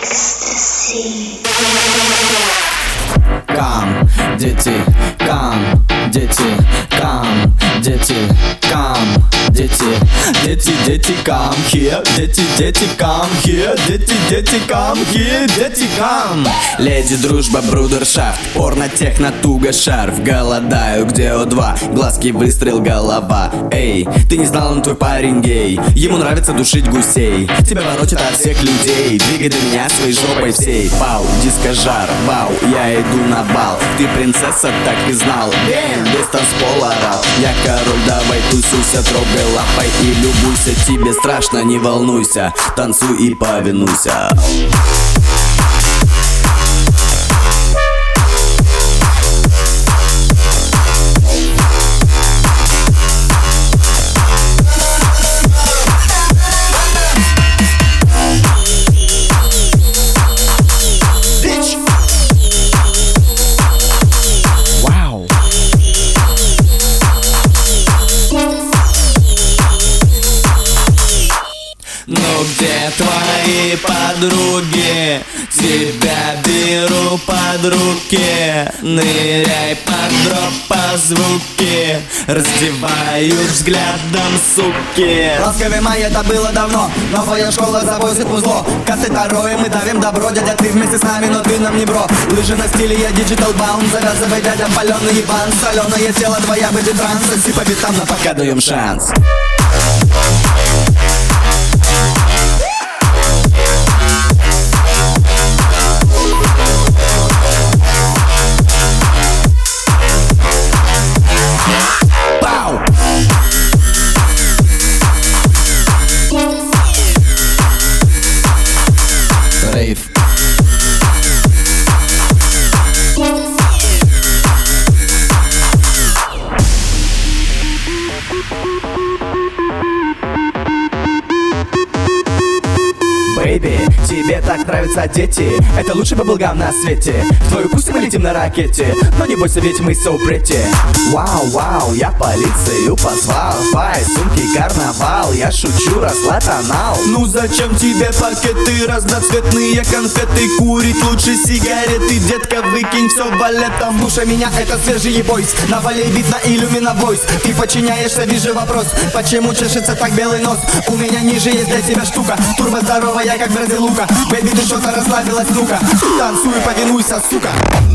Come, дети, come, дети, come, дети, come, дети, дети, дети, come here, дети, дети, come here, дети, дети, come here, дети, come. Леди, дружба, брудершафт, порно, техно, туго, шарф. Голодаю, где О2, глазки, выстрел, голова. Эй, ты не знал, он твой парень гей. Ему нравится душить гусей, тебя воротит от всех людей. Двигай до меня своей жопой всей. Пау, дискожар, вау, я иду на бал. Ты принцесса, так и знал. Бэм, без танцпола рап. Я король, давай тусуйся, трогай лапой и любуйся. Тебе страшно, не волнуйся, танцуй и повинуйся. Ну где твои подруги? Тебя беру под руки. Ныряй под дроп по звуки. Раздевают взглядом суки. Ласковей май, это было давно, но твоя школа завозит музло. Коты второе, мы давим добро. Дядя, ты вместе с нами, но ты нам не бро. Лыжи на стиле, я диджитал баун. Завязывай, дядя, паленый ебан. Соленое тело, твоя будет транс. Соси по битам, но пока даем шанс. Рейв. Бэйби, тебе так нравятся дети. Это лучший баблгам на свете. В твою пусть мы летим на ракете, но не бойся, ведь мы so pretty. Вау, вау, я полицию позвал. Фай, сумки, карнавал. Я шучу, расслабь анал. Ну зачем тебе пакеты, разноцветные конфеты? Курить лучше сигареты, детка, выкинь все валетом. Слушай меня, это свежий бойс. На вале видно иллюмина войс. Ты подчиняешься, вижу вопрос. Почему чешется так белый нос? У меня ниже есть для тебя штука. Турбо здоровая, как бразилука. Бэйби, ты что-то расслабилась, ну-ка. Танцуй, повинуйся, сука.